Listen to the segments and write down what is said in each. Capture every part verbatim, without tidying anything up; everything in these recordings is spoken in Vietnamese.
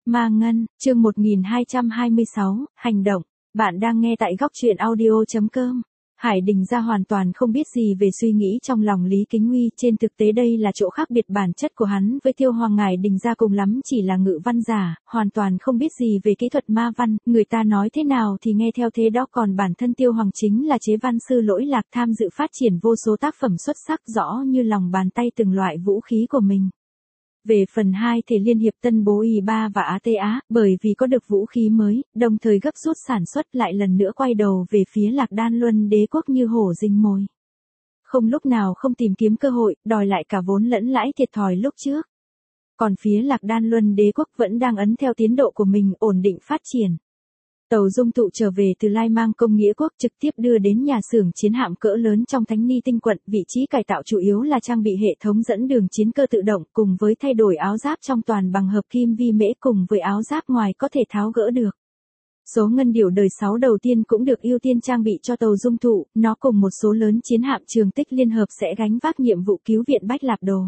Ma Ngân, chương một nghìn hai trăm hai mươi sáu, hành động. Bạn đang nghe tại góc truyện audio chấm com. Hải Đình Gia hoàn toàn không biết gì về suy nghĩ trong lòng Lý Kính Nguy, trên thực tế đây là chỗ khác biệt bản chất của hắn với Tiêu Hoàng. Ngải Đình Gia cùng lắm chỉ là ngự văn giả, hoàn toàn không biết gì về kỹ thuật ma văn, người ta nói thế nào thì nghe theo thế đó, còn bản thân Tiêu Hoàng chính là chế văn sư lỗi lạc, tham dự phát triển vô số tác phẩm xuất sắc, rõ như lòng bàn tay từng loại vũ khí của mình. Về phần hai, Thể Liên Hiệp Tân Bố Y ba và Á Tê Á, bởi vì có được vũ khí mới, đồng thời gấp rút sản xuất, lại lần nữa quay đầu về phía Lạc Đan Luân Đế quốc như hổ rình mồi. Không lúc nào không tìm kiếm cơ hội, đòi lại cả vốn lẫn lãi thiệt thòi lúc trước. Còn phía Lạc Đan Luân Đế quốc vẫn đang ấn theo tiến độ của mình, ổn định phát triển. Tàu Dung Thụ trở về từ Lai Mang Công Nghĩa Quốc, trực tiếp đưa đến nhà xưởng chiến hạm cỡ lớn trong Thánh Ni Tinh quận, vị trí cải tạo chủ yếu là trang bị hệ thống dẫn đường chiến cơ tự động, cùng với thay đổi áo giáp trong toàn bằng hợp kim vi mễ, cùng với áo giáp ngoài có thể tháo gỡ được. Số ngân điểu đời sáu đầu tiên cũng được ưu tiên trang bị cho tàu Dung Thụ, nó cùng một số lớn chiến hạm Trường Tích liên hợp sẽ gánh vác nhiệm vụ cứu viện Bách Lạp Đồ.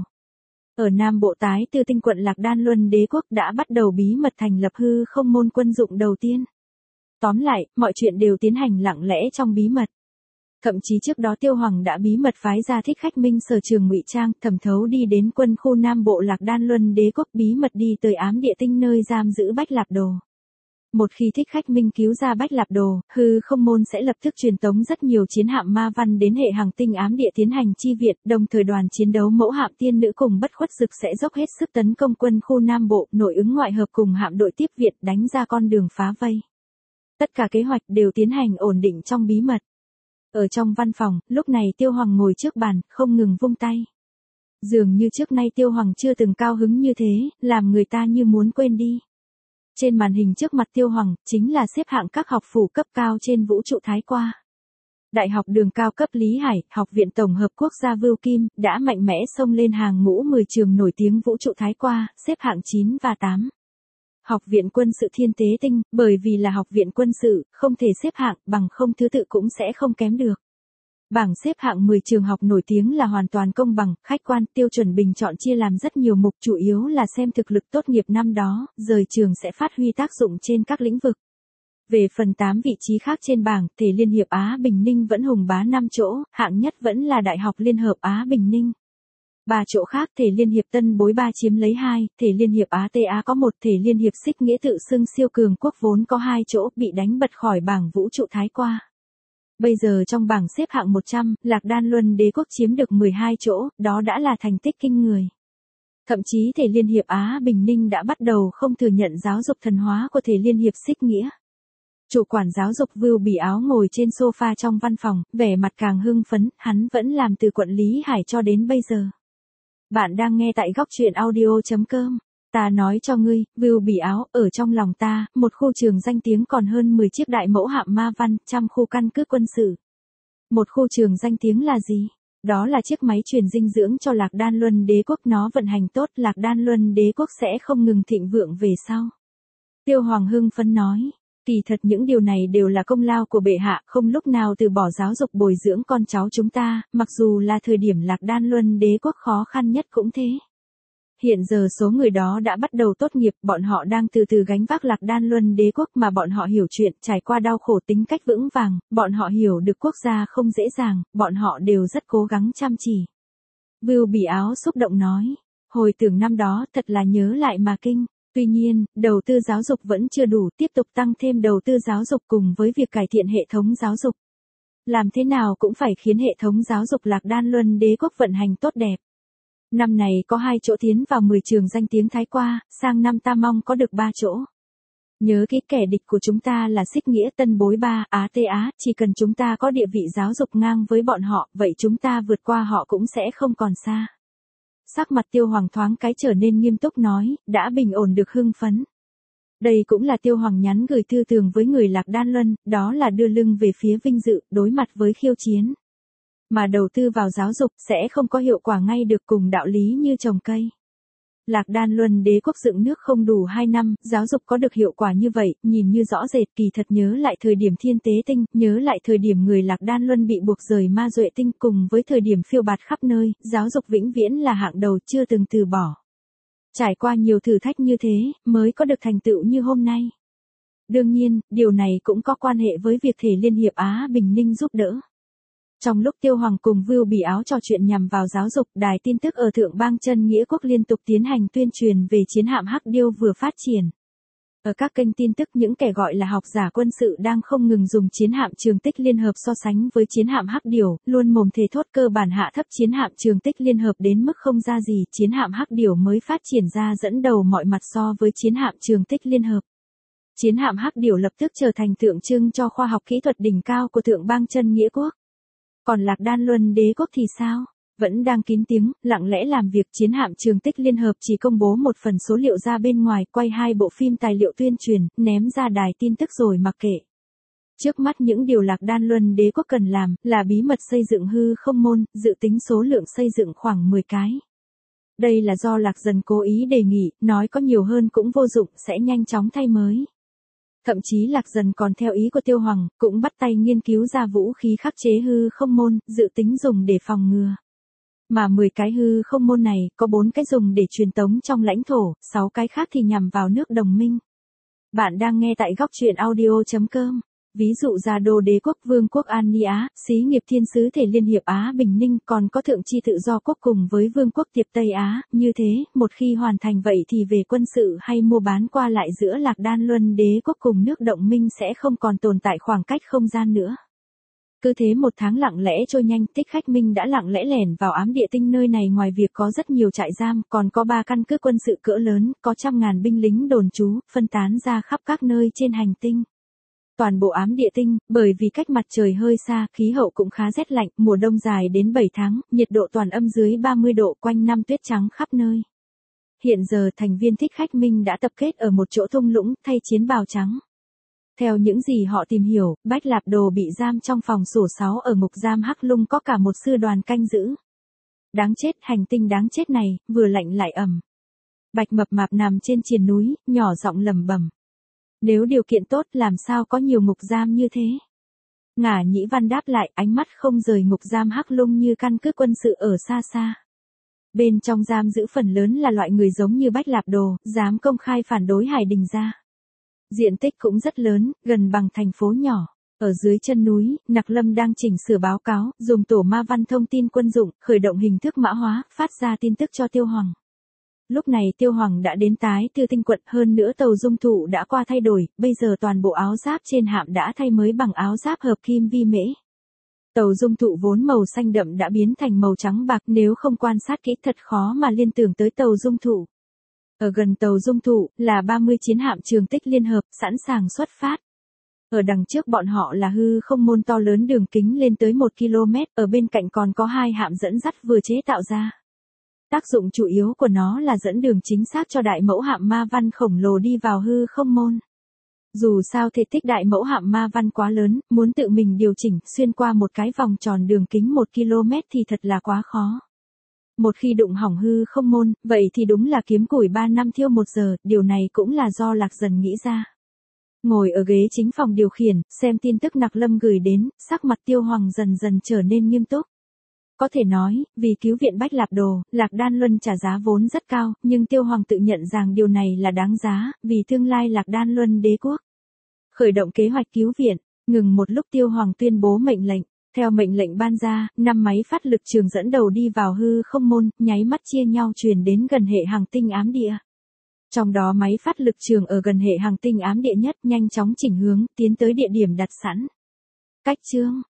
Ở Nam Bộ Tái Tư Tinh quận, Lạc Đan Luân Đế quốc đã bắt đầu bí mật thành lập hư không môn quân dụng đầu tiên. Tóm lại, mọi chuyện đều tiến hành lặng lẽ trong bí mật. Thậm chí trước đó Tiêu Hoàng đã bí mật phái ra Thích Khách Minh sở trường ngụy trang, thẩm thấu đi đến quân khu Nam Bộ Lạc Đan Luân Đế quốc, bí mật đi tới ám địa tinh nơi giam giữ Bách Lạp Đồ. Một khi Thích Khách Minh cứu ra Bách Lạp Đồ, hư không môn sẽ lập tức truyền tống rất nhiều chiến hạm ma văn đến hệ hành tinh ám địa tiến hành chi viện, đồng thời đoàn chiến đấu mẫu hạm tiên nữ cùng bất khuất dực sẽ dốc hết sức tấn công quân khu Nam Bộ, nội ứng ngoại hợp cùng hạm đội tiếp viện, đánh ra con đường phá vây. Tất cả kế hoạch đều tiến hành ổn định trong bí mật. Ở trong văn phòng, lúc này Tiêu Hoàng ngồi trước bàn, không ngừng vung tay. Dường như trước nay Tiêu Hoàng chưa từng cao hứng như thế, làm người ta như muốn quên đi. Trên màn hình trước mặt Tiêu Hoàng, chính là xếp hạng các học phủ cấp cao trên vũ trụ Thái Qua. Đại học Đường Cao cấp Lý Hải, Học viện Tổng hợp Quốc gia Vưu Kim, đã mạnh mẽ xông lên hàng ngũ mười trường nổi tiếng vũ trụ Thái Qua, xếp hạng chín và tám. Học viện Quân sự Thiên Tế Tinh, bởi vì là học viện quân sự, không thể xếp hạng, bằng không thứ tự cũng sẽ không kém được. Bảng xếp hạng mười trường học nổi tiếng là hoàn toàn công bằng, khách quan, tiêu chuẩn bình chọn chia làm rất nhiều mục, chủ yếu là xem thực lực tốt nghiệp năm đó, rời trường sẽ phát huy tác dụng trên các lĩnh vực. Về phần tám vị trí khác trên bảng, Thể Liên Hiệp Á Bình Ninh vẫn hùng bá năm chỗ, hạng nhất vẫn là Đại học Liên hợp Á Bình Ninh. Ba chỗ khác, Thể Liên Hiệp Tân Bối ba chiếm lấy hai, Thể Liên Hiệp Á Tê Á có một, Thể Liên Hiệp Xích Nghĩa tự xưng siêu cường quốc vốn có hai chỗ, bị đánh bật khỏi bảng vũ trụ Thái Qua. Bây giờ trong bảng xếp hạng một trăm, Lạc Đan Luân Đế quốc chiếm được mười hai chỗ, đó đã là thành tích kinh người. Thậm chí Thể Liên Hiệp Á Bình Ninh đã bắt đầu không thừa nhận giáo dục thần hóa của Thể Liên Hiệp Xích Nghĩa. Chủ quản giáo dục Vưu Bỉ Áo ngồi trên sofa trong văn phòng, vẻ mặt càng hưng phấn, hắn vẫn làm từ quận Lý Hải cho đến bây giờ. Bạn đang nghe tại góc truyện audio chấm com. Ta nói cho ngươi, Vưu Bỉ Áo, ở trong lòng ta, một khu trường danh tiếng còn hơn mười chiếc đại mẫu hạm ma văn, trăm khu căn cứ quân sự. Một khu trường danh tiếng là gì? Đó là chiếc máy truyền dinh dưỡng cho Lạc Đan Luân Đế quốc, nó vận hành tốt, Lạc Đan Luân Đế quốc sẽ không ngừng thịnh vượng về sau. Tiêu Hoàng hưng phấn nói. Kỳ thật những điều này đều là công lao của bệ hạ, không lúc nào từ bỏ giáo dục bồi dưỡng con cháu chúng ta, mặc dù là thời điểm Lạc Đan Luân Đế quốc khó khăn nhất cũng thế. Hiện giờ số người đó đã bắt đầu tốt nghiệp, bọn họ đang từ từ gánh vác Lạc Đan Luân Đế quốc, mà bọn họ hiểu chuyện, trải qua đau khổ, tính cách vững vàng, bọn họ hiểu được quốc gia không dễ dàng, bọn họ đều rất cố gắng chăm chỉ. Vưu Bỉ Áo xúc động nói, hồi tưởng năm đó thật là nhớ lại mà kinh. Tuy nhiên, đầu tư giáo dục vẫn chưa đủ, tiếp tục tăng thêm đầu tư giáo dục cùng với việc cải thiện hệ thống giáo dục. Làm thế nào cũng phải khiến hệ thống giáo dục Lạc Đan Luân Đế quốc vận hành tốt đẹp. Năm này có hai chỗ tiến vào mười trường danh tiếng Thái Qua, sang năm ta mong có được ba chỗ. Nhớ kỹ, kẻ địch của chúng ta là Xích Nghĩa, Tân Bối ba, Á Tê Á, chỉ cần chúng ta có địa vị giáo dục ngang với bọn họ, vậy chúng ta vượt qua họ cũng sẽ không còn xa. Sắc mặt Tiêu Hoàng thoáng cái trở nên nghiêm túc nói, đã bình ổn được hưng phấn. Đây cũng là Tiêu Hoàng nhắn gửi thư tường với người Lạc Đan Luân, đó là đưa lưng về phía vinh dự, đối mặt với khiêu chiến. Mà đầu tư vào giáo dục sẽ không có hiệu quả ngay được, cùng đạo lý như trồng cây. Lạc Đan Luân Đế quốc dựng nước không đủ hai năm, giáo dục có được hiệu quả như vậy, nhìn như rõ rệt, kỳ thật nhớ lại thời điểm Thiên Tế Tinh, nhớ lại thời điểm người Lạc Đan Luân bị buộc rời Ma Duệ Tinh, cùng với thời điểm phiêu bạt khắp nơi, giáo dục vĩnh viễn là hạng đầu, chưa từng từ bỏ. Trải qua nhiều thử thách như thế, mới có được thành tựu như hôm nay. Đương nhiên, điều này cũng có quan hệ với việc Thể Liên hiệp Á Bình Ninh giúp đỡ. Trong lúc Tiêu Hoàng cùng Vưu Bỉ Áo trò chuyện nhằm vào giáo dục, đài tin tức ở Thượng Bang Chân Nghĩa Quốc liên tục tiến hành tuyên truyền về chiến hạm Hắc Điêu vừa phát triển. Ở các kênh tin tức, những kẻ gọi là học giả quân sự đang không ngừng dùng chiến hạm Trường Tích Liên Hợp so sánh với chiến hạm Hắc Điểu, luôn mồm thề thốt cơ bản hạ thấp chiến hạm Trường Tích Liên Hợp đến mức không ra gì. Chiến hạm Hắc Điểu mới phát triển ra dẫn đầu mọi mặt so với chiến hạm Trường Tích Liên Hợp. Chiến hạm Hắc Điểu lập tức trở thành tượng trưng cho khoa học kỹ thuật đỉnh cao của Thượng Bang Chân Nghĩa Quốc. Còn Lạc Đan Luân Đế quốc thì sao? Vẫn đang kín tiếng, lặng lẽ làm việc. Chiến hạm Trường Tích Liên Hợp chỉ công bố một phần số liệu ra bên ngoài, quay hai bộ phim tài liệu tuyên truyền, ném ra đài tin tức rồi mặc kệ. Trước mắt những điều Lạc Đan Luân Đế quốc cần làm là bí mật xây dựng hư không môn, dự tính số lượng xây dựng khoảng mười cái. Đây là do Lạc Dần cố ý đề nghị, nói có nhiều hơn cũng vô dụng, sẽ nhanh chóng thay mới. Thậm chí Lạc Dần còn theo ý của Tiêu Hoàng, cũng bắt tay nghiên cứu ra vũ khí khắc chế hư không môn, dự tính dùng để phòng ngừa. Mà mười cái hư không môn này, có bốn cái dùng để truyền tống trong lãnh thổ, sáu cái khác thì nhằm vào nước đồng minh. Bạn đang nghe tại góc truyện audio chấm com. Ví dụ Gia Đô Đế quốc, Vương quốc An Ni Á, Xí nghiệp Thiên sứ Thể Liên hiệp Á Bình Ninh, còn có Thượng chi Tự do quốc cùng với Vương quốc Tiệp Tây Á. Như thế, một khi hoàn thành vậy thì về quân sự hay mua bán qua lại giữa Lạc Đan Luân Đế quốc cùng nước đồng minh sẽ không còn tồn tại khoảng cách không gian nữa. Cứ thế một tháng lặng lẽ trôi nhanh, Thích Khách Minh đã lặng lẽ lẻn vào ám địa tinh. Nơi này ngoài việc có rất nhiều trại giam, còn có ba căn cứ quân sự cỡ lớn, có trăm ngàn binh lính đồn trú, phân tán ra khắp các nơi trên hành tinh. Toàn bộ ám địa tinh, bởi vì cách mặt trời hơi xa, khí hậu cũng khá rét lạnh, mùa đông dài đến bảy tháng, nhiệt độ toàn âm dưới ba mươi độ, quanh năm tuyết trắng khắp nơi. Hiện giờ thành viên Thích Khách Minh đã tập kết ở một chỗ thung lũng, thay chiến bào trắng. Theo những gì họ tìm hiểu, Bách Lạp Đồ bị giam trong phòng sổ sáu ở ngục giam Hắc Lung, có cả một sư đoàn canh giữ. Đáng chết, hành tinh đáng chết này, vừa lạnh lại ẩm. Bạch Mập Mạp nằm trên triền núi, nhỏ giọng lẩm bẩm. Nếu điều kiện tốt, làm sao có nhiều ngục giam như thế? Ngả Nhĩ Văn đáp lại, ánh mắt không rời ngục giam Hắc Lung như căn cứ quân sự ở xa xa. Bên trong giam giữ phần lớn là loại người giống như Bách Lạp Đồ, dám công khai phản đối Hải Đình gia. Diện tích cũng rất lớn, gần bằng thành phố nhỏ. Ở dưới chân núi, Nặc Lâm đang chỉnh sửa báo cáo, dùng tổ ma văn thông tin quân dụng, khởi động hình thức mã hóa, phát ra tin tức cho Tiêu Hoàng. Lúc này Tiêu Hoàng đã đến Tái Tư Tinh quận, hơn nữa tàu dung thụ đã qua thay đổi, bây giờ toàn bộ áo giáp trên hạm đã thay mới bằng áo giáp hợp kim vi mễ. Tàu dung thụ vốn màu xanh đậm đã biến thành màu trắng bạc, nếu không quan sát kỹ thật khó mà liên tưởng tới tàu dung thụ. Ở gần tàu dung thụ là ba mươi chiến hạm Trường Tích Liên Hợp, sẵn sàng xuất phát. Ở đằng trước bọn họ là hư không môn to lớn đường kính lên tới một ki lô mét, ở bên cạnh còn có hai hạm dẫn dắt vừa chế tạo ra. Tác dụng chủ yếu của nó là dẫn đường chính xác cho đại mẫu hạm Ma Văn khổng lồ đi vào hư không môn. Dù sao thể tích đại mẫu hạm Ma Văn quá lớn, muốn tự mình điều chỉnh xuyên qua một cái vòng tròn đường kính một ki lô mét thì thật là quá khó. Một khi đụng hỏng hư không môn, vậy thì đúng là kiếm củi ba năm thiêu một giờ, điều này cũng là do Lạc Dần nghĩ ra. Ngồi ở ghế chính phòng điều khiển, xem tin tức Nặc Lâm gửi đến, sắc mặt Tiêu Hoàng dần dần trở nên nghiêm túc. Có thể nói, vì cứu viện Bách Lạp Đồ, Lạc Đan Luân trả giá vốn rất cao, nhưng Tiêu Hoàng tự nhận rằng điều này là đáng giá, vì tương lai Lạc Đan Luân Đế quốc. Khởi động kế hoạch cứu viện, ngừng một lúc Tiêu Hoàng tuyên bố mệnh lệnh. Theo mệnh lệnh ban ra, năm máy phát lực trường dẫn đầu đi vào hư không môn, nháy mắt chia nhau truyền đến gần hệ hành tinh ám địa. Trong đó máy phát lực trường ở gần hệ hành tinh ám địa nhất nhanh chóng chỉnh hướng, tiến tới địa điểm đặt sẵn. Cách chương,